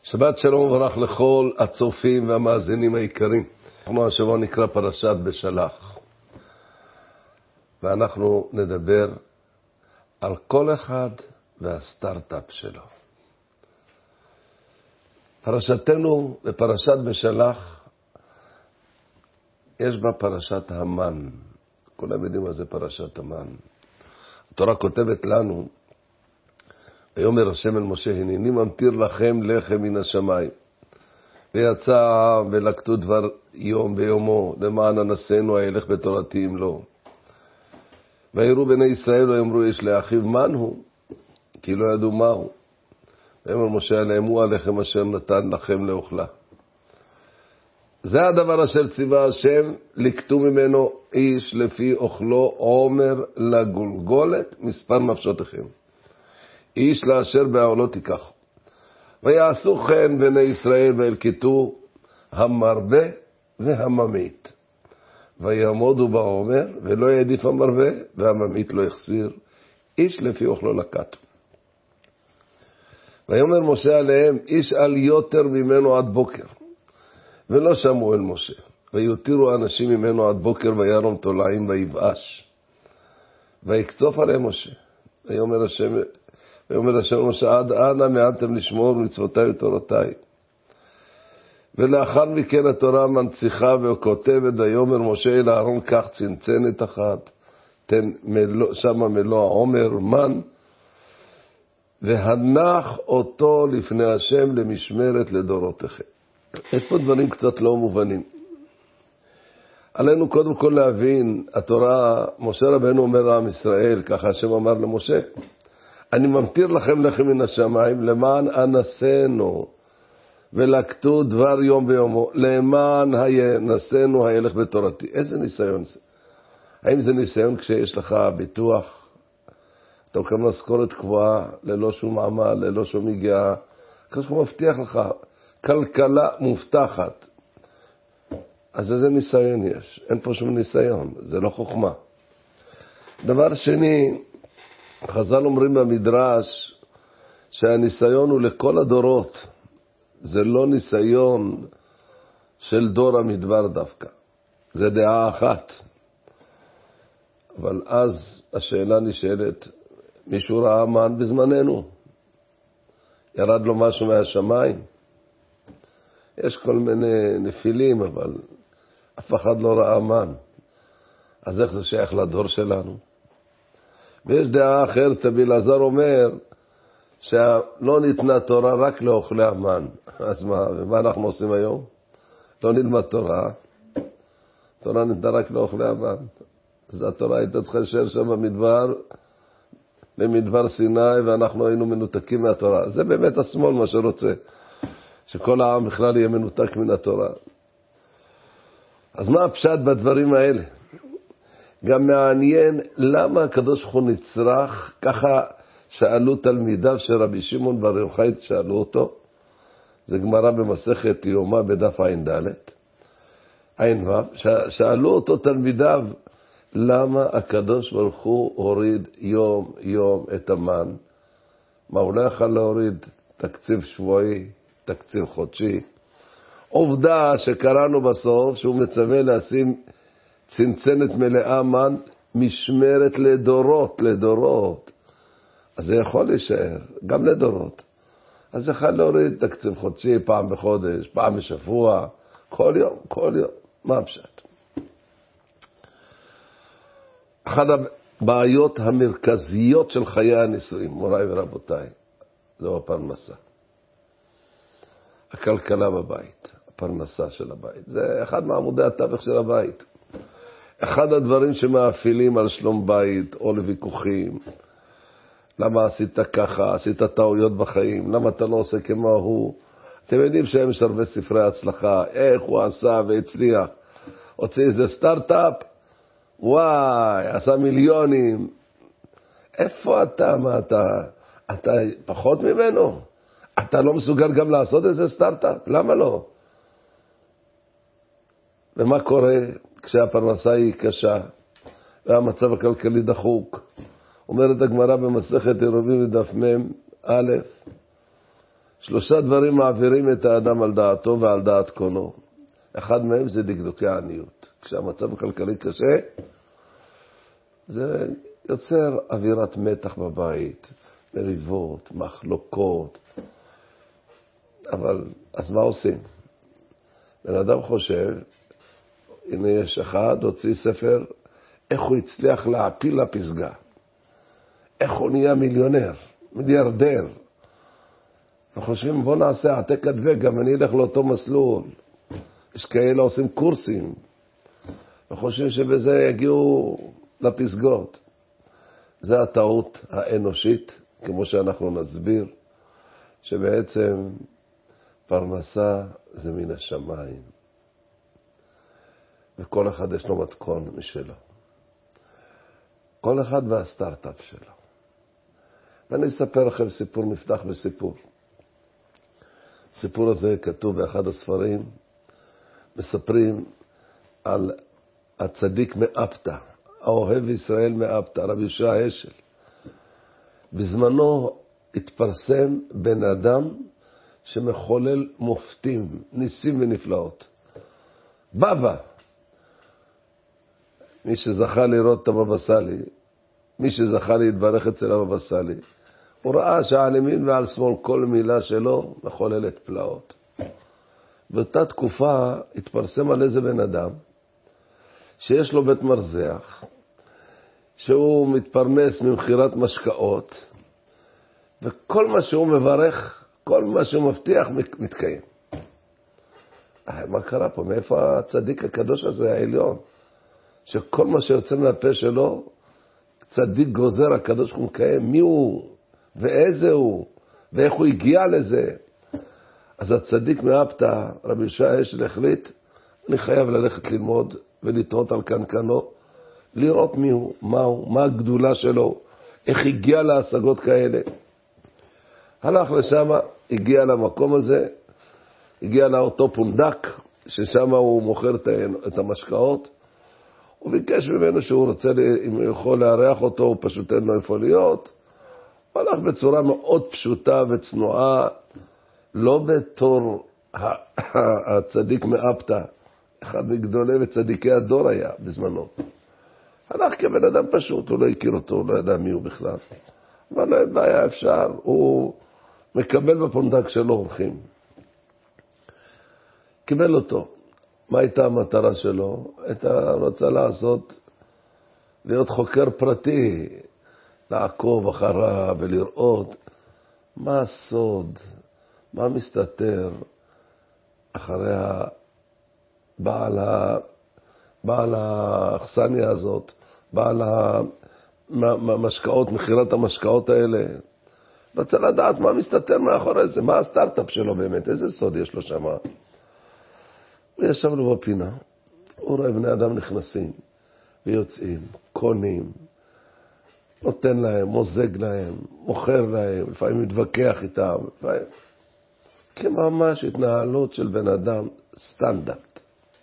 שבת שלום וברח לכל הצופים והמאזינים העיקרים. אנחנו השבוע נקרא פרשת בשלח. ואנחנו נדבר על כל אחד והסטארט-אפ שלו. פרשתנו בפרשת בשלח, יש בה פרשת המן. כולם יודעים מה זה פרשת המן. התורה כותבת לנו, ויאמר השם אל משה, הנני ממטיר לכם לחם מן השמיים. ויצא ולקטו דבר יום ביומו, למען אנסינו הילך בתורתי אם לא. ויראו בני ישראל ויאמרו יש לאחיו מן הוא, כי לא ידעו מהו. ויאמר משה עליהם, הוא הלחם אשר נתן לכם לאוכלה. זה הדבר אשר ציווה השם, לקטו ממנו איש לפי אוכלו עומר לגולגולת מספר נפשותיכם. איש לאשר בעולו תיקח. ויעשו כן בני ישראל וילקטו המרבה והממית. ויעמודו בעומר ולא יעדיף המרבה והממית לא יחסיר. איש לפי אוכלו לקטו. ויאמר משה עליהם, איש על יותר ממנו עד בוקר. ולא שמעו אל משה. ויותירו אנשים ממנו עד בוקר וירום תולעים ויבאש. ויקצוף עליהם משה. ויאמר השם משה, עד אנה מענתם לשמור מצוותיי ותורותיי. ולאחר מכן התורה מנציחה וכותבת, ויאמר משה אל אהרון, קח צנצנת אחת, תן שמה מלוא העומר מן, והנח אותו לפני השם למשמרת לדורותיכם. יש פה דברים קצת לא מובנים. עלינו קודם כל להבין, התורה, משה רבנו אומר לעם ישראל, ככה השם אמר למשה, אני ממטיר לכם לחם מן השמיים, למען אנסינו, ולקטו דבר יום ביומו, למען אנסינו הילך בתורתי. איזה ניסיון זה? האם זה ניסיון כשיש לך ביטוח, אתה מקבל משכורת קבועה, ללא שום עמל, ללא שום הגיעה, כזה שהוא מבטיח לך, כלכלה מובטחת. אז איזה ניסיון יש? אין פה שום ניסיון, זה לא חוכמה. דבר שני, חז"ל אומרים במדרש שהניסיון הוא לכל הדורות. זה לא ניסיון של דור המדבר דווקא. זה דעה אחת. אבל אז השאלה נשאלת, מישהו ראה מן בזמננו? ירד לו משהו מהשמיים? יש כל מיני נפילים, אבל אף אחד לא ראה מן. אז איך זה שייך לדור שלנו? ויש דעה אחרת, רבי אלעזר אומר, שלא ניתנה תורה רק לאוכלי המן. אז מה אנחנו עושים היום? לא נלמד תורה. תורה ניתנה רק לאוכלי המן. אז התורה הייתה צריכה להישאר שם במדבר סיני, ואנחנו היינו מנותקים מהתורה. זה באמת השמאל מה שרוצה. שכל העם בכלל יהיה מנותק מן התורה. אז מה הפשט בדברים האלה? גם מעניין למה הקדוש ברוך הוא נצרך, ככה שאלו תלמידיו של רבי שמעון בר יוחאי, שאלו אותו, זה גמרא במסכת יומא בדף ע"ד, שאלו אותו תלמידיו, למה הקדוש ברוך הוא הוריד יום יום את המן? מה, הוא לא יכול להוריד תקציב שבועי, תקציב חודשי? עובדה שקראנו בסוף שהוא מצווה לשים צנצנת מלאה מן, משמרת לדורות. אז זה יכול להישאר, גם לדורות. אז זה יכול להוריד תקציב חודשי, פעם בחודש, פעם בשבוע, כל יום. מה הפשט? אחת הבעיות המרכזיות של חיי הנישואים, מוריי ורבותיי, זו הפרנסה. הכלכלה בבית, הפרנסה של הבית. זה אחד מעמודי התווך של הבית. אחד הדברים שמאפילים על שלום בית או לוויכוחים. למה עשית ככה? עשית טעויות בחיים? למה אתה לא עושה כמו הוא? אתם יודעים שהם יש הרבה ספרי הצלחה. איך הוא עשה והצליח? הוציא איזה סטארט-אפ? וואי, עשה מיליונים. איפה אתה? מה אתה פחות ממנו? אתה לא מסוגל גם לעשות איזה סטארט-אפ? למה לא? ומה קורה כשהפרנסה היא קשה והמצב הכלכלי דחוק? אומרת הגמרא במסכת עירובין בדף מ' א', 3 דברים מעבירים את האדם על דעתו ועל דעת קונו. אחד מהם זה דקדוקי העניות. כשהמצב הכלכלי קשה, זה יוצר אווירת מתח בבית, מריבות, מחלוקות. אבל אז מה עושים? בן אדם חושב, הנה יש אחד, הוציא ספר, איך הוא הצליח להפיל לפסגה. איך הוא נהיה מיליונר, מיליארדר. וחושבים, בוא נעשה העתק הדבק, גם אני אלך לאותו מסלול. יש כאלה עושים קורסים, וחושבים שבזה יגיעו לפסגות. זה הטעות האנושית, כמו שאנחנו נסביר, שבעצם פרנסה זה מן השמיים. וכל אחד יש לו מתכון משלו. כל אחד והסטארט-אפ שלו. ואני אספר לכם סיפור, נפתח בסיפור. הסיפור הזה כתוב באחד הספרים, מספרים על הצדיק מאפתא, האוהב ישראל מאפתא, רבי יהושע אשל. בזמנו התפרסם בן אדם שמחולל מופתים, ניסים ונפלאות. בבא, מי שזכה לראות את הבבא סאלי, מי שזכה להתברך אצל הבבא סאלי, הוא ראה שעל ימין ועל שמאל כל מילה שלו מחוללת פלאות. באותה תקופה התפרסם על איזה בן אדם שיש לו בית מרזח, שהוא מתפרנס ממחירת משקאות, וכל מה שהוא מברך, כל מה שהוא מבטיח מתקיים. מה קרה פה? מאיפה הצדיק הקדוש הזה, העליון? שכל מה שיוצא מהפה שלו, צדיק גוזר, הקדוש הוא מקיים. מי הוא? ואיזה הוא? ואיך הוא הגיע לזה? אז הצדיק מאפתא, רבי יהושע אשל החליט, אני חייב ללכת ללמוד ולתהות על קנקנו, לראות מי הוא, מה הוא, מה הגדולה שלו, איך הגיע להשגות כאלה. הלך לשם, הגיע למקום הזה, הגיע לאותו פונדק, ששם הוא מוכר את המשקאות, הוא ביקש ממנו שהוא רוצה, אם הוא יכול להריח אותו, הוא פשוט אין לו איפה להיות. הוא הלך בצורה מאוד פשוטה וצנועה, לא בתור הצדיק מאפתא, אחד מגדולי וצדיקי הדור היה בזמנו. הלך כבן אדם פשוט, הוא לא הכיר אותו, הוא לא ידע מי הוא בכלל. אבל לא היה אפשר, הוא מקבל בפונדק שלו אורחים. קיבל אותו. מה הייתה המטרה שלו? הייתה רוצה להיות חוקר פרטי, לעקוב אחריו ולראות מה הסוד, מה מסתתר אחרי בעל האכסניה הזאת, בעל המשקאות, מחירת המשקאות האלה. רוצה לדעת מה מסתתר מאחורי זה, מה הסטארט-אפ שלו באמת, איזה סוד יש לו שם. הוא ישב לו בפינה, הוא רואה בני אדם נכנסים ויוצאים, קונים, נותן להם, מוזג להם, מוכר להם, לפעמים מתווכח איתם, לפעמים. כממש התנהלות של בן אדם סטנדרט.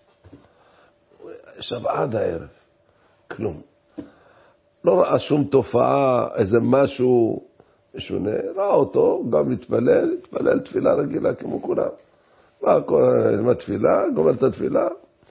ישב עד הערב, כלום. לא ראה שום תופעה, איזה משהו משונה, ראה אותו, גם התפלל תפילה רגילה כמו כולם. מה תפילה? גומר את התפילה.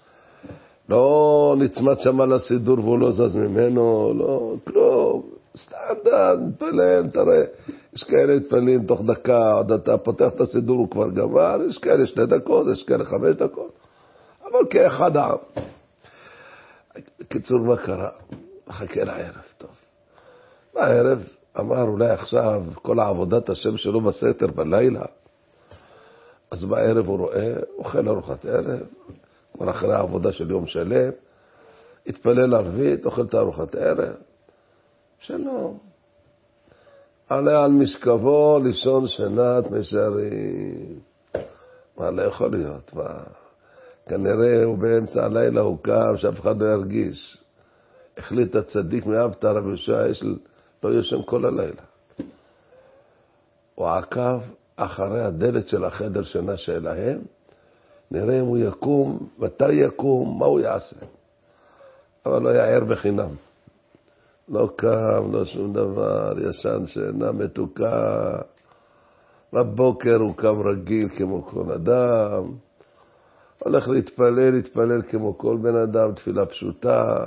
לא נצמד שם על הסידור והוא לא זז ממנו, לא, כלום. סטנדרט, מתפלל, תראה. יש כאלה מתפללים תוך דקה, עד אתה פותח את הסידור הוא כבר גמר, יש כאלה 2 דקות, יש כאלה 5 דקות. אבל כאחד העם. בקיצור, מה קרה? מחכה לערב, טוב. בערב אמר אולי עכשיו כל העבודת השם שלו בסתר בלילה. אז בערב הוא רואה, אוכל ארוחת ערב, כבר אחרי העבודה של יום שלם, התפלל ערבית, אוכל את ארוחת ערב. שלום. עלה על משכבו לישון שנת משרים. מה לא יכול להיות? מה? כנראה הוא באמצע הלילה הוא קם, שאף אחד לא ירגיש. החליט הצדיק מאפתא רבי יהושע אשל לא ישן כל הלילה. הוא עקב אחרי הדלת של החדר שינה שלהם, נראה אם הוא יקום, מתי יקום, מה הוא יעשה. אבל לא יער בחינם. לא קם, לא שום דבר, ישן שינה מתוקה. בבוקר הוא קם רגיל כמו כל אדם, הולך להתפלל כמו כל בן אדם, תפילה פשוטה.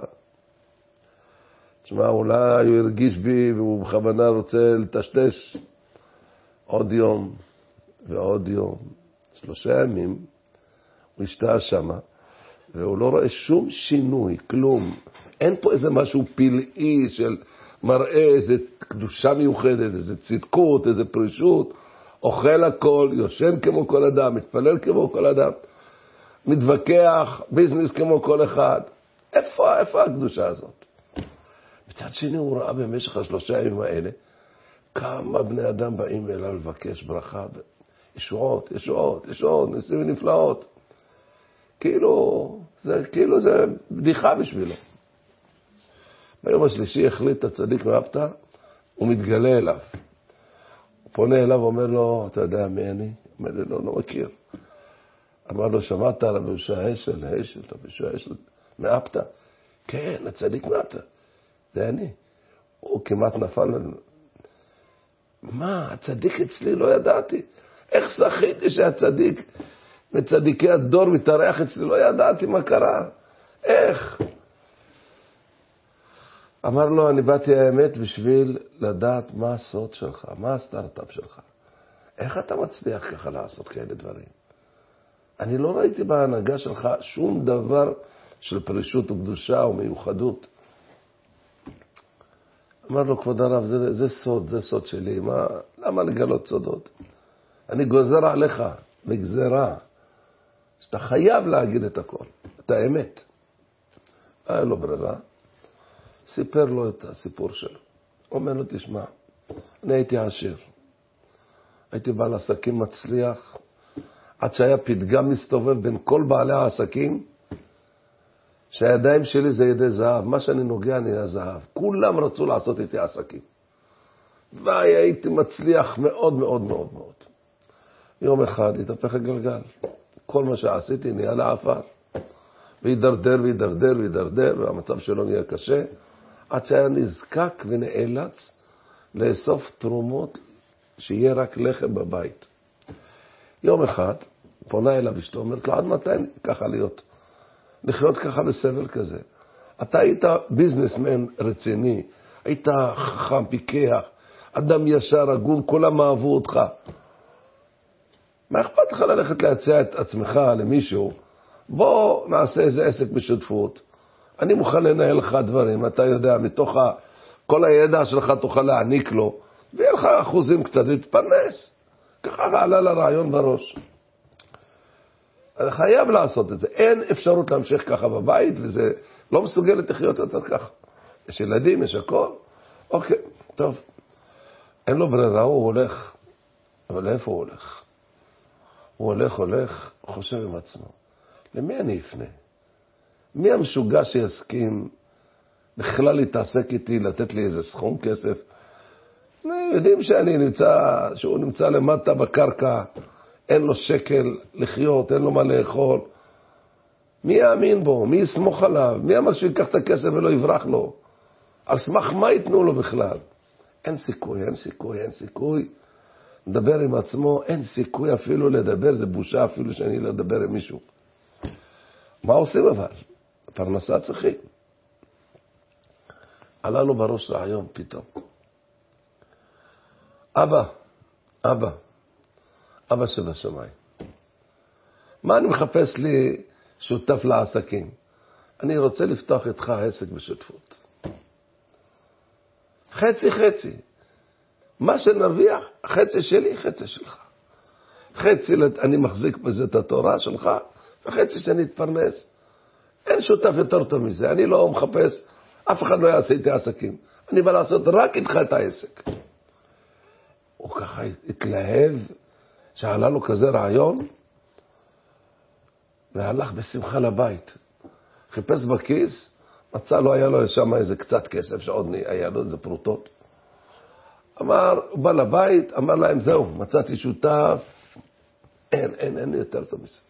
תשמע, אולי הוא הרגיש בי והוא בכוונה רוצה לטשטש. עוד יום ועוד יום, 3 ימים, הוא השתעה שמה, והוא לא רואה שום שינוי, כלום. אין פה איזה משהו פלאי של מראה איזה קדושה מיוחדת, איזה צדקות, איזה פרישות. אוכל הכל, יושן כמו כל אדם, מתפלל כמו כל אדם, מתווכח, ביזנס כמו כל אחד. איפה הקדושה הזאת? מצד שני הוא ראה במשך 3 הימים האלה, כמה בני אדם באים אליו לבקש ברכה, ישועות, ניסים ונפלאות. כאילו זה בדיחה בשבילו. ביום השלישי החליט הצדיק מאפתא, הוא מתגלה אליו. הוא פונה אליו ואומר לו, אתה יודע מי אני? אומר לי, לא מכיר. אמר לו, שמעת על רבי יהושע אשל, רבי יהושע אשל מאפתא? כן, הצדיק מאפתא. זה אני. הוא כמעט נפל לנו. מה, הצדיק אצלי? לא ידעתי. איך זכיתי שהצדיק, מצדיקי הדור מתארח אצלי? לא ידעתי מה קרה. איך? אמר לו, אני באתי האמת בשביל לדעת מה הסוד שלך, מה הסטארט-אפ שלך. איך אתה מצליח ככה לעשות כאלה דברים? אני לא ראיתי בהנהגה שלך שום דבר של פרישות וקדושה או מיוחדות. אמר לו, כבוד הרב, זה סוד שלי. למה לגלות סודות? אני גוזר עליך בגזרה, שאתה חייב להגיד את הכל, את האמת. היה לו ברירה. סיפר לו את הסיפור שלו. אומר לו, תשמע, אני הייתי עשיר. הייתי בעל עסקים מצליח, עד שהיה פתגם מסתובב בין כל בעלי העסקים, שהידיים שלי זה ידי זהב. מה שאני נוגע נהיה זהב. כולם רצו לעשות איתי עסקים. והייתי מצליח מאוד מאוד מאוד מאוד. יום אחד התהפך הגלגל. כל מה שעשיתי נהיה לעפר. והידרדר, והמצב שלו נהיה קשה. עד שהיה נזקק ונאלץ לאסוף תרומות שיהיה רק לחם בבית. יום אחד פונה אליו אשתו, אומרת לו, עד מתי ככה לחיות ככה בסבל כזה? אתה היית ביזנסמן רציני, היית חכם, פיקח, אדם ישר, הגון, כולם אהבו אותך. מה אכפת לך ללכת להציע את עצמך למישהו? בוא נעשה איזה עסק בשותפות. אני מוכן לנהל לך דברים, אתה יודע, מתוך כל הידע שלך תוכל להעניק לו, ויהיה לך אחוזים קצת להתפרנס. ככה עלה לרעיון בראש. אני חייב לעשות את זה. אין אפשרות להמשיך ככה בבית, וזה לא מסוגלת לחיות יותר ככה. יש ילדים, יש הכל. אוקיי, טוב. אין לו ברירה, הוא הולך. אבל איפה הוא הולך? הוא הולך, חושב עם עצמו. למי אני אפנה? מי המשוגע שיסכים בכלל להתעסק איתי, לתת לי איזה סכום כסף? יודעים שהוא נמצא למטה בקרקע, אין לו שקל לחיות, אין לו מה לאכול. מי יאמין בו? מי יסמוך עליו? מי אמר שיקח את הכסף ולא יברח לו? על סמך מה ייתנו לו בכלל? אין סיכוי. מדבר עם עצמו, אין סיכוי אפילו לדבר, זה בושה אפילו שאני לדבר עם מישהו. מה עושים אבל? פרנסה צריכים. עלה לו בראש רעיון פתאום. אבא של השמיים. מה אני מחפש לי שותף לעסקים? אני רוצה לפתוח איתך עסק בשותפות. חצי. מה שנרוויח, חצי שלי, חצי שלך. חצי אני מחזיק בזה את התורה שלך, וחצי שאני אתפרנס. אין שותף יותר טוב מזה. אני לא מחפש, אף אחד לא יעשה איתי עסקים. אני בא לעשות רק איתך את העסק. הוא ככה התלהב, שעלה לו כזה רעיון, והלך בשמחה לבית. חיפש בכיס, מצא לו, היה לו שם איזה קצת כסף, שעוד היה לו איזה פרוטות. הוא בא לבית, אמר להם, זהו, מצאתי שותף, אין יותר טוב מזה.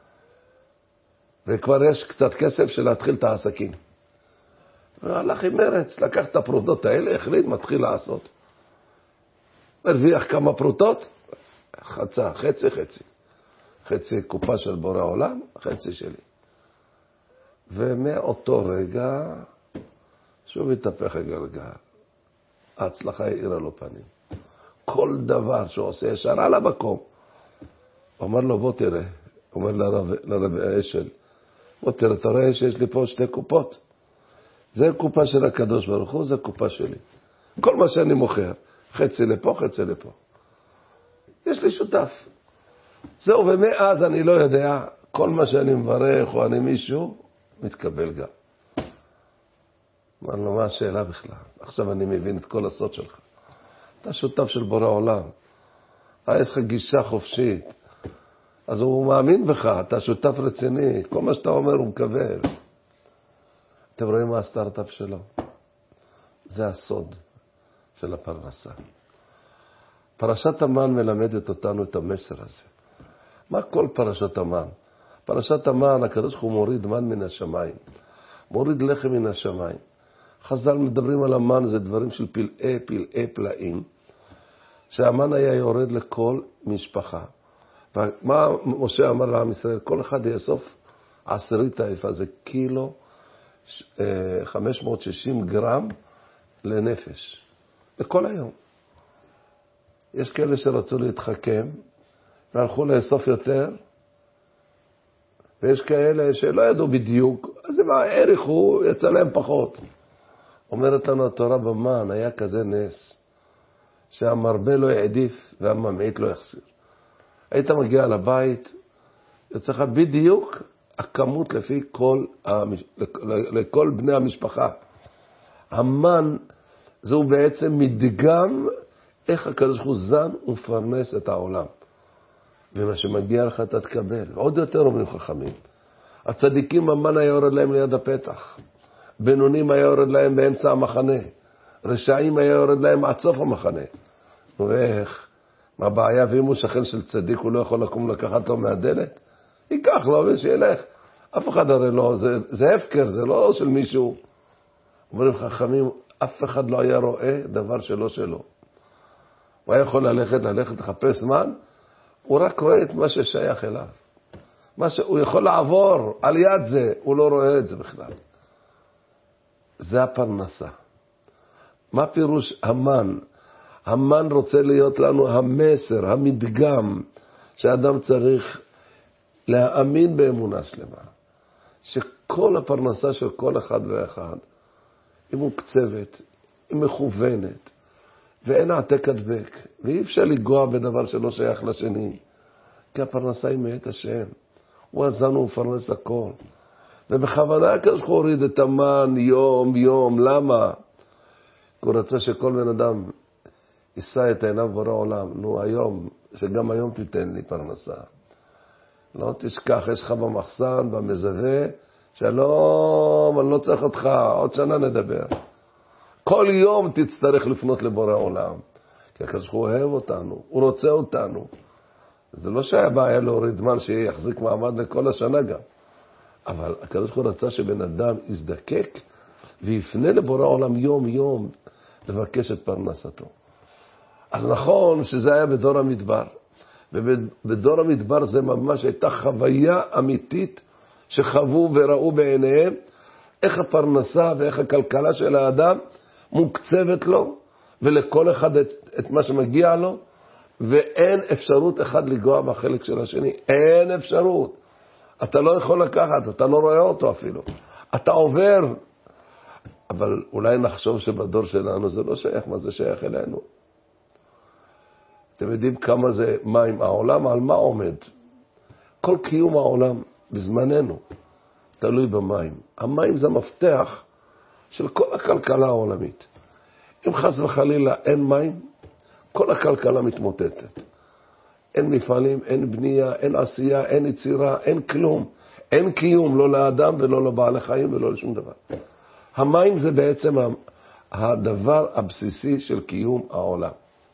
וכבר יש קצת כסף של להתחיל את העסקים. והלך עם מרץ, לקח את הפרוטות האלה, החליט, מתחיל לעשות. הרוויח כמה פרוטות, חצי. חצי קופה של בורא עולם, חצי שלי. ומאותו רגע, שוב התהפך הגלגל. ההצלחה האירה לו פנים. כל דבר שהוא עושה ישר על המקום. הוא אמר לו, בוא תראה. הוא אומר לרב אשל, בוא תראה, אתה רואה שיש לי פה 2 קופות. זה קופה של הקדוש ברוך הוא, זה קופה שלי. כל מה שאני מוכר, חצי לפה, חצי לפה. יש לי שותף. זהו, ומאז אני לא יודע, כל מה שאני מברך או אני מישהו, מתקבל גם. אמר לו, מה השאלה בכלל? עכשיו אני מבין את כל הסוד שלך. אתה שותף של בורא עולם. יש לך גישה חופשית. אז הוא מאמין בך, אתה שותף רציני. כל מה שאתה אומר הוא מקבל. אתם רואים מה הסטארט-אפ שלו? זה הסוד של הפרנסה. פרשת המן מלמדת אותנו את המסר הזה. מה כל פרשת המן? פרשת המן, הקדוש הוא מוריד מן מן השמיים. מוריד לחם מן השמיים. חז"ל מדברים על המן, זה דברים של פלאי פלאים, שהמן היה יורד לכל משפחה. ומה משה אמר לעם ישראל? כל אחד יאסוף 10 טייפה, זה קילו 560 גרם לנפש. לכל היום. יש כאלה שרצו להתחכם, והלכו לאסוף יותר, ויש כאלה שלא ידעו בדיוק, אז מה הערך הוא, יצא להם פחות. אומרת לנו התורה במן, היה כזה נס, שהמרבה לא העדיף והממעיט לא יחסיר. היית מגיע לבית, יוצא לך בדיוק הכמות לפי לכל בני המשפחה. המן זהו בעצם מדגם איך הקדוש ברוך הוא זן ומפרנס את העולם. ומה שמגיע לך אתה תקבל. עוד יותר אומרים חכמים. הצדיקים המן היה יורד להם ליד הפתח. בינונים היה יורד להם באמצע המחנה. רשעים היה יורד להם עד סוף המחנה. ואיך? מה הבעיה? ואם הוא שכן של צדיק הוא לא יכול לקום לקחת לו מהדלת? ייקח לו ושילך. אף אחד הרי לא, זה הפקר, זה לא של מישהו. אומרים חכמים, אף אחד לא היה רואה דבר שלו. הוא היה יכול ללכת לחפש מן, הוא רק רואה את מה ששייך אליו. הוא יכול לעבור על יד זה, הוא לא רואה את זה בכלל. זה הפרנסה. מה פירוש המן? המן רוצה להיות לנו המסר, המדגם, שאדם צריך להאמין באמונה שלמה. שכל הפרנסה של כל אחד ואחד היא מוקצבת, היא מכוונת, ואין העתק הדבק, ואי אפשר לגוע בדבר שלא שייך לשני, כי הפרנסה היא מאת השם. הוא עזנו ומפרנס הכל. ובכוונה הקדוש ברוך הוא הוריד את המן יום, למה? הוא רצה שכל בן אדם יישא את עיניו בורא עולם. נו היום, שגם היום תיתן לי פרנסה. לא תשכח, יש לך במחסן, במזווה, שלום, אני לא צריך אותך, עוד שנה נדבר. כל יום תצטרך לפנות לבורא עולם. כי הקדוש ברוך הוא אוהב אותנו, הוא רוצה אותנו. זה לא שהיה בעיה להוריד מן שיחזיק מעמד לכל השנה גם. אבל הקדוש ברוך הוא רצה שבן אדם יזדקק ויפנה לבורא עולם יום לבקש את פרנסתו. אז נכון שזה היה בדור המדבר. ובדור המדבר זה ממש הייתה חוויה אמיתית שחוו וראו בעיניהם איך הפרנסה ואיך הכלכלה של האדם מוקצבת לו ולכל אחד את מה שמגיע לו, ואין אפשרות אחד לגוע בחלק של השני. אין אפשרות. אתה לא יכול לקחת, אתה לא רואה אותו אפילו. אתה עובר. אבל אולי נחשוב שבדור שלנו זה לא שייך, מה זה שייך אלינו? אתם יודעים כמה זה מים? העולם על מה עומד? כל קיום העולם בזמננו תלוי במים. המים זה מפתח של כל הכלכלה העולמית. אם חס וחלילה אין מים, כל הכלכלה מתמוטטת. אין מפעלים, אין בנייה, אין עשייה, אין יצירה, אין כלום. אין קיום, לא לאדם ולא לבעלי חיים ולא לשום דבר. המים זה בעצם הדבר הבסיסי של קיום העולם.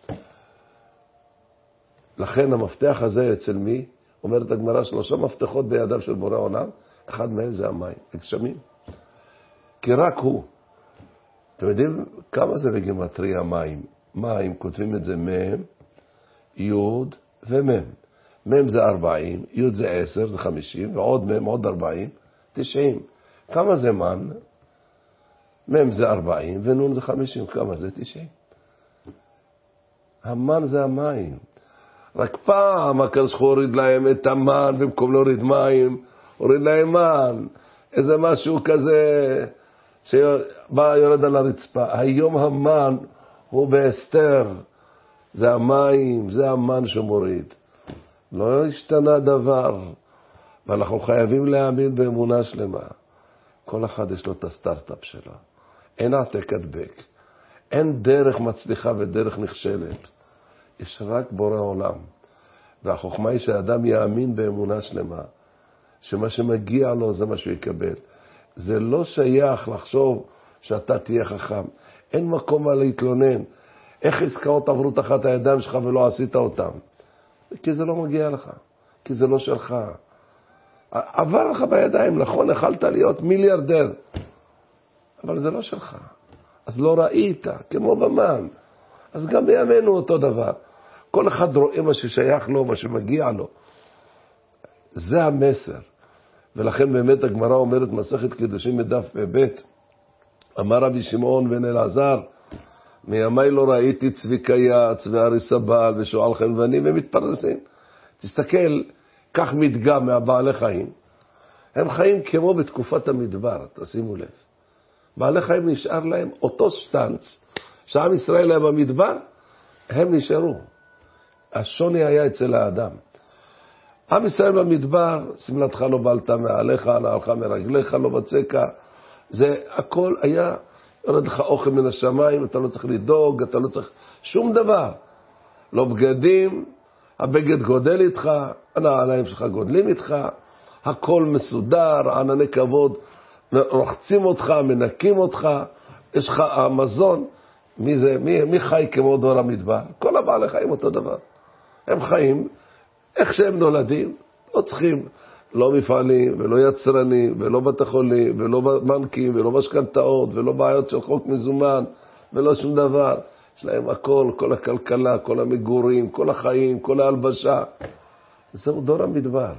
לכן המפתח הזה אצל מי? אומרת הגמרא 3 מפתחות בידיו של בורא עולם, אחד מהם זה המים, הגשמים. כי רק הוא. אתם יודעים כמה זה בגימטריה מים? מים, כותבים את זה מהם, יוד, ומם. מם זה 40, י' זה 10, זה 50, ועוד מם, עוד 40, 90. כמה זה מן? מם זה 40 ונון זה 50, כמה זה? 90. המן זה המים. רק פעם הקדוש הוריד להם את המן, במקום להוריד מים, הוריד להם מן. איזה משהו כזה שבא יורד על הרצפה. היום המן הוא בהסתר. זה המים, זה המן שמוריד. לא השתנה דבר. ואנחנו חייבים להאמין באמונה שלמה. כל אחד יש לו את הסטארט-אפ שלו. אין העתק הדבק. אין דרך מצליחה ודרך נכשלת. יש רק בורא עולם. והחוכמה היא שהאדם יאמין באמונה שלמה. שמה שמגיע לו זה מה שהוא יקבל. זה לא שייך לחשוב שאתה תהיה חכם. אין מקום מה להתלונן. איך עסקאות עברו תחת הידיים שלך ולא עשית אותם? כי זה לא מגיע לך. כי זה לא שלך. עבר לך בידיים, נכון, יכלת להיות מיליארדר. אבל זה לא שלך. אז לא ראית, כמו במן. אז גם בימינו אותו דבר. כל אחד רואה מה ששייך לו, מה שמגיע לו. זה המסר. ולכן באמת הגמרא אומרת מסכת קידושין מדף ב', אמר רבי שמעון בן אלעזר, מימי לא ראיתי צבי קייץ וארי סבל ושועל חנווני ומתפרנסים. תסתכל, כך מדגם מהבעלי חיים. הם חיים כמו בתקופת המדבר, תשימו לב. בעלי חיים נשאר להם אותו שטנץ, שעם ישראל היה במדבר, הם נשארו. השוני היה אצל האדם. עם ישראל במדבר, סמלתך לא בעלת מעליך, נעלך מרגליך, לא בצקה. זה הכל היה, יורד לך אוכל מן השמיים, אתה לא צריך לדאוג, אתה לא צריך שום דבר. לא בגדים, הבגד גודל איתך, הנעליים שלך גודלים איתך, הכל מסודר, ענני כבוד, רוחצים אותך, מנקים אותך, יש לך המזון. מי חי כמו דור המדבר? כל הבעלי חיים אותו דבר. הם חיים איך שהם נולדים, לא צריכים לא מפעלים ולא יצרנים ולא בתי חולים ולא בנקים ולא משכנתאות ולא בעיות של חוק מזומן ולא שום דבר. יש להם הכל, כל הכלכלה, כל המגורים, כל החיים, כל ההלבשה. זהו דור המדבר.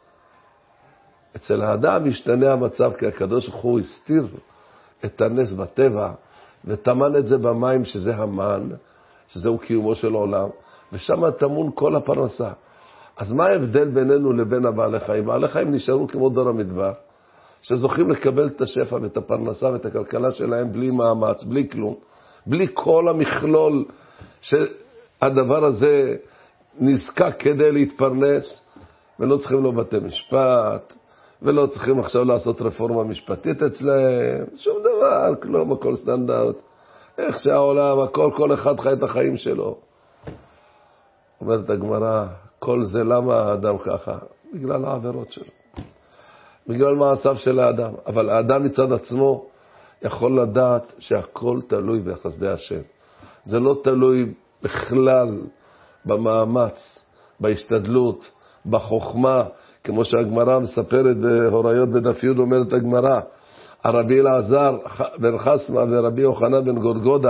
אצל האדם משתנה המצב, כי הקדוש ברוך הוא הסתיר את הנס בטבע וטמן את זה במים, שזה המן, שזהו קיומו של עולם, ושם טמון כל הפרנסה. אז מה ההבדל בינינו לבין הבעלי חיים? בעלי חיים נשארו כמו דור המדבר, שזוכים לקבל את השפע ואת הפרנסה ואת הכלכלה שלהם בלי מאמץ, בלי כלום, בלי כל המכלול שהדבר הזה נזקק כדי להתפרנס, ולא צריכים לו בתי משפט, ולא צריכים עכשיו לעשות רפורמה משפטית אצלהם, שום דבר, כלום, הכל סטנדרט. איך שהעולם, הכל, כל אחד חי את החיים שלו. אומרת הגמרא, כל זה למה האדם ככה? בגלל העבירות שלו. בגלל מעשיו של האדם. אבל האדם מצד עצמו יכול לדעת שהכל תלוי בחסדי השם. זה לא תלוי בכלל במאמץ, בהשתדלות, בחוכמה, כמו שהגמרא מספרת בהוריות בדף י', אומרת הגמרא, הרבי אלעזר בן חסמה ורבי יוחנן בן גודגודה,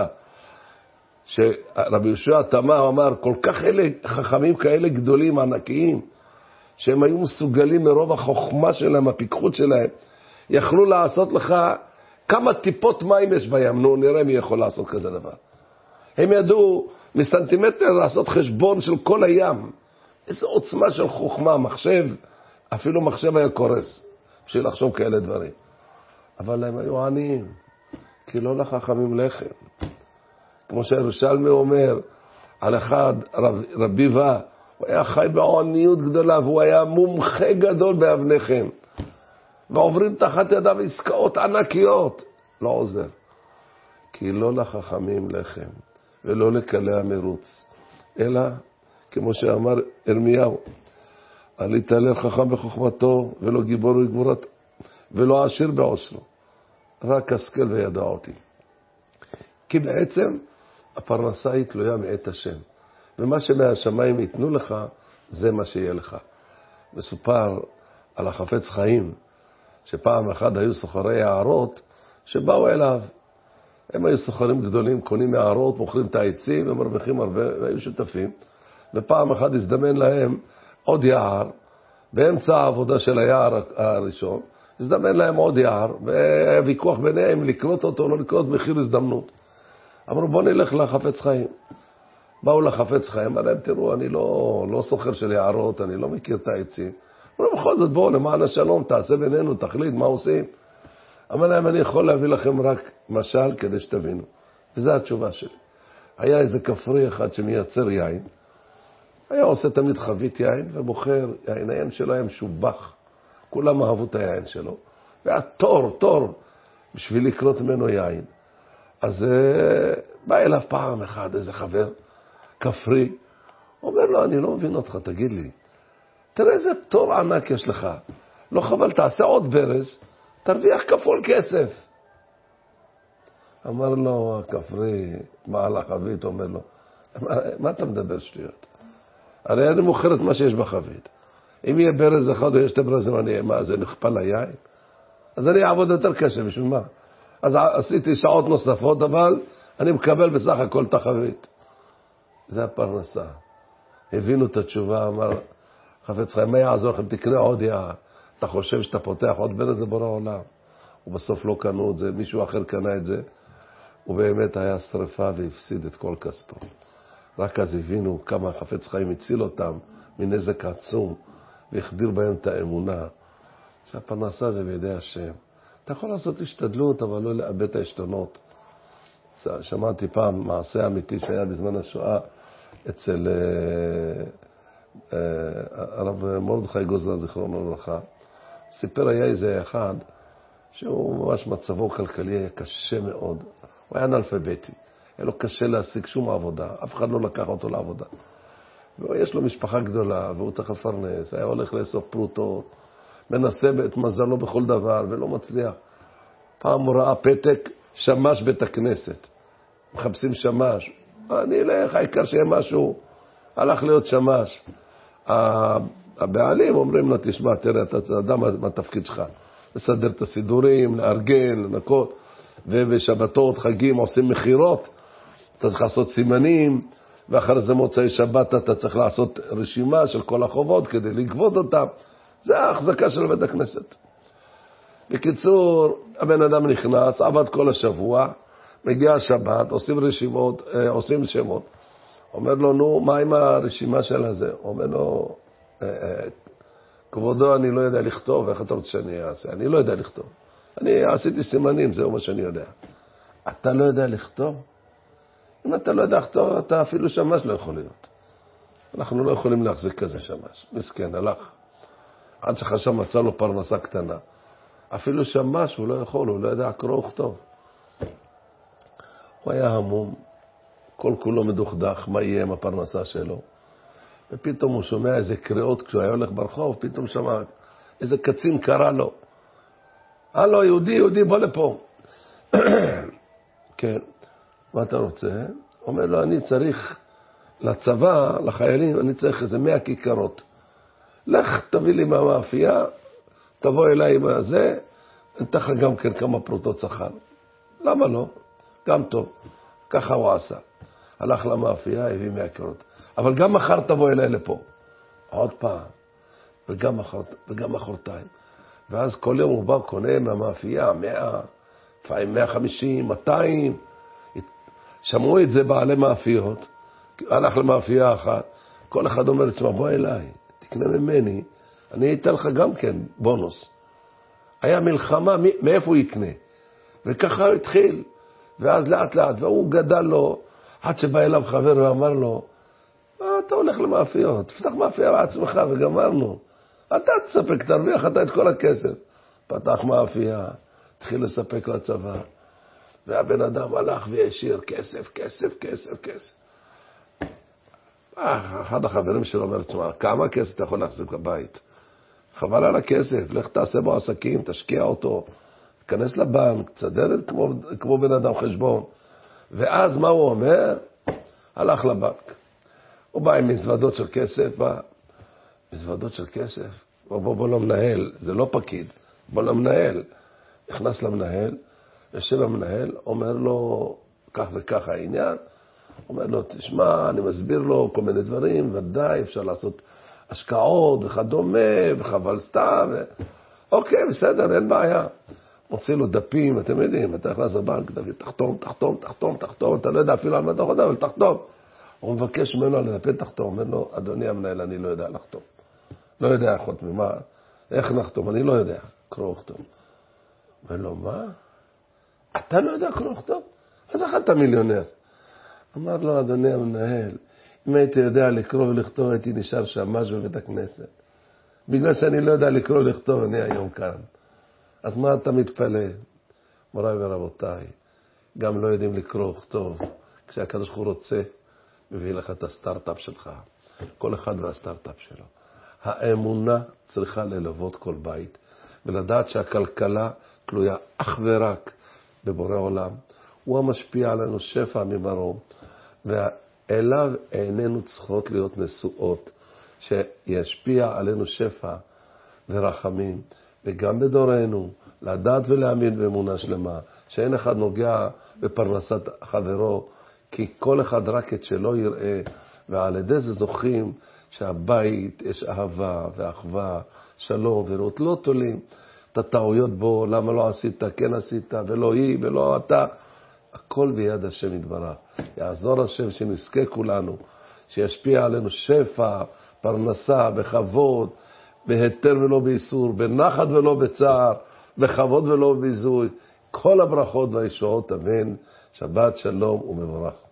שרבי יהושע תמה אמר, כל כך אלה חכמים כאלה גדולים, ענקיים, שהם היו מסוגלים מרוב החוכמה שלהם, הפיקחות שלהם, יכלו לעשות לך כמה טיפות מים יש בים, נו נראה מי יכול לעשות כזה דבר. הם ידעו מסנטימטר לעשות חשבון של כל הים. איזו עוצמה של חוכמה, מחשב, אפילו מחשב היה קורס, בשביל לחשוב כאלה דברים. אבל הם היו עניים, כי לא לחכמים לחם. כמו שהירושלמי אומר, על אחד רבי ווה, הוא היה חי בעוניות גדולה, והוא היה מומחה גדול באבניכם. ועוברים תחת ידיו עסקאות ענקיות. לא עוזר. כי לא לחכמים לחם, ולא לקלי המרוץ. אלא, כמו שאמר ירמיהו, אל יתהלל חכם בחוכמתו, ולא גיבור בגבורתו, ולא עשיר בעושרו. רק השכל וידע אותי. כי בעצם הפרנסה היא תלויה מאת השם. ומה שמהשמיים ייתנו לך, זה מה שיהיה לך. מסופר על החפץ חיים, שפעם אחד היו סוחרי הערות, שבאו אליו. הם היו סוחרים גדולים, קונים הערות, מוכרים את העצים, הם מרוויחים הרבה, והיו שותפים. ופעם אחת הזדמן להם עוד יער, באמצע העבודה של היער הראשון, הזדמן להם עוד יער, והיה ויכוח ביניהם לקנות אותו, לא לקנות, מחיר הזדמנות. אמרו, בוא נלך לחפץ חיים. באו לחפץ חיים, אמרו להם, תראו, אני לא סוחר של יערות, אני לא מכיר את העצים. אמרו, בכל זאת, בואו, למען השלום, תעשה בינינו, תחליט מה עושים. אמר להם, אני יכול להביא לכם רק משל כדי שתבינו. וזו התשובה שלי. היה איזה כפרי אחד שמייצר יין, היה עושה תמיד חבית יין ובוחר יין, היין שלו היה משובח, כולם אהבו את היין שלו, והיה תור בשביל לקנות ממנו יין. אז בא אליו פעם אחד איזה חבר כפרי, אומר לו, אני לא מבין אותך, תגיד לי, תראה איזה תור ענק יש לך, לא חבל, תעשה עוד ברז, תרוויח כפול כסף. אמר לו הכפרי, בעל החבית, אומר לו, מה אתה מדבר שטויות? הרי אני מוכר את מה שיש בחבית. אם יהיה ברז אחד או יש שתי ברזים, מה, זה נכפל היין? אז אני אעבוד יותר קשה, בשביל מה? אז עשיתי שעות נוספות, אבל אני מקבל בסך הכל את החבית. זה הפרנסה. הבינו את התשובה, אמר, חפץ חיים, מה יעזור לכם? תקנה עוד יער. אתה חושב שאתה פותח עוד ברז, זה בורא עולם. ובסוף לא קנו את זה, מישהו אחר קנה את זה, ובאמת היה שריפה והפסיד את כל כספו. רק אז הבינו כמה חפץ חיים הציל אותם מנזק עצום, והחדיר בהם את האמונה. שהפרנסה זה בידי השם. אתה יכול לעשות השתדלות, אבל לא לאבד את העשתונות. שמעתי פעם מעשה אמיתי שהיה בזמן השואה אצל הרב מרדכי גוזלן, זיכרונו לברכה. סיפר היה איזה אחד שהוא ממש מצבו כלכלי היה קשה מאוד. הוא היה אנאלפביתי. היה לו קשה להשיג שום עבודה. אף אחד לא לקח אותו לעבודה. ויש לו משפחה גדולה, והוא צריך לפרנס, והיה הולך לאסוף פרוטות, מנסה את מזלו בכל דבר, ולא מצליח. פעם הוא ראה פתק, שמש בית הכנסת. מחפשים שמש. אני אלך, העיקר שיהיה משהו. הלך להיות שמש. הבעלים אומרים לו, תשמע, תראה, אתה יודע מה התפקיד שלך. לסדר את הסידורים, לארגן, לנקות, ובשבתות, חגים, עושים מחירות. אתה צריך לעשות סימנים, ואחרי זה מוצאי שבת אתה צריך לעשות רשימה של כל החובות כדי לגבות אותם. זה ההחזקה של בית הכנסת. בקיצור, הבן אדם נכנס, עבד כל השבוע, מגיע השבת, עושים רשימות, עושים שמות. אומר לו, נו, מה עם הרשימה של הזה? אומר לו, כבודו, אני לא יודע לכתוב, איך אתה רוצה שאני אעשה? אני לא יודע לכתוב. אני עשיתי סימנים, זהו מה שאני יודע. אתה לא יודע לכתוב? אם אתה לא יודע לכתוב, אתה אפילו שמש לא יכול להיות. אנחנו לא יכולים להחזיק כזה שמש. מסכן, הלך. עד שחשב מצא לו פרנסה קטנה. אפילו שמש הוא לא יכול, הוא לא יודע קרוא וכתוב. הוא היה המום, כל כולו מדוכדך, מה יהיה עם הפרנסה שלו. ופתאום הוא שומע איזה קריאות כשהוא היה הולך ברחוב, פתאום שמע איזה קצין קרא לו. הלו, יהודי, בוא לפה. כן, מה אתה רוצה? אומר לו, אני צריך לצבא, לחיילים, אני צריך איזה 100 כיכרות. לך, תביא לי מהמאפייה, תבוא אליי עם הזה, נתן לך גם כן כמה פרוטות שכר. למה לא? גם טוב. ככה הוא עשה. הלך למאפייה, הביא 100 כיכרות. אבל גם מחר תבוא אליי לפה. עוד פעם. וגם מחרתיים. ואז כל יום הוא בא, קונה מהמאפייה 100, לפעמים 150, 200. שמעו את זה בעלי מאפיות. הלך למאפייה אחת. כל אחד אומר, תשמע, בוא אליי. תקנה ממני. אני אתן לך גם כן בונוס. היה מלחמה, מאיפה הוא יקנה? וככה הוא התחיל. ואז לאט לאט, והוא גדל לו, עד שבא אליו חבר ואמר לו, אתה הולך למאפיות, תפתח מאפייה בעצמך וגמרנו. אתה תספק, תרוויח אתה את כל הכסף. פתח מאפייה, התחיל לספק לצבא. והבן אדם הלך וישיר כסף. אחד החברים שלו אומר, תשמע, כמה כסף אתה יכול להחזיק בבית? חבל על הכסף, לך תעשה בו עסקים, תשקיע אותו, תכנס לבנק, תסדר כמו בן אדם חשבון. ואז מה הוא אומר? הלך לבנק. הוא בא עם מזוודות של כסף, מזוודות של כסף. בוא למנהל, זה לא פקיד, בוא למנהל. נכנס למנהל, יושב המנהל, אומר לו כך וכך העניין, אומר לו, תשמע, אני מסביר לו כל מיני דברים, ודאי אפשר לעשות השקעות וכדומה, וחבל סתם. אוקיי, בסדר, אין בעיה. מוציא לו דפים, אתם יודעים, אתה נכנס לבנק, תחתום, תחתום, תחתום, תחתום, אתה לא יודע אפילו על מה אתה חותם, אבל תחתום. הוא מבקש ממנו על דפי תחתום, אומר לו, אדוני המנהל, אני לא יודע לחתום. לא יודע איך חותמים, מה? איך נחתום? אני לא יודע, קרוא וכתוב. אומר לו, מה? אתה לא יודע קרוא וכתוב? אז איך אתה מיליונר? אמר לו, אדוני המנהל, אם הייתי יודע לקרוא ולכתוב, הייתי נשאר שמש בבית הכנסת. בגלל שאני לא יודע לקרוא ולכתוב, אני היום כאן. אז מה אתה מתפלא? מוריי ורבותיי, גם לא יודעים לקרוא וכתוב. כשהקדוש ברוך הוא רוצה, מביא לך את הסטארט-אפ שלך. כל אחד והסטארט-אפ שלו. האמונה צריכה ללוות כל בית, ולדעת שהכלכלה תלויה אך ורק בבורא עולם. הוא המשפיע עלינו שפע ממרום, ואליו עינינו צריכות להיות נשואות, שישפיע עלינו שפע ורחמים, וגם בדורנו, לדעת ולהאמין באמונה שלמה, שאין אחד נוגע בפרנסת חברו, כי כל אחד רק את שלו יראה, ועל ידי זה זוכים שהבית יש אהבה ואחווה, שלום וראות, לא תולים את הטעויות בו, למה לא עשית, כן עשית, ולא היא ולא אתה, הכל ביד השם יתברך. יעזור השם שנזכה כולנו, שישפיע עלינו שפע, פרנסה, בכבוד, בהיתר ולא באיסור, בנחת ולא בצער, בכבוד ולא בביזוי, כל הברכות והישועות, אמן. שבת שלום ומבורך.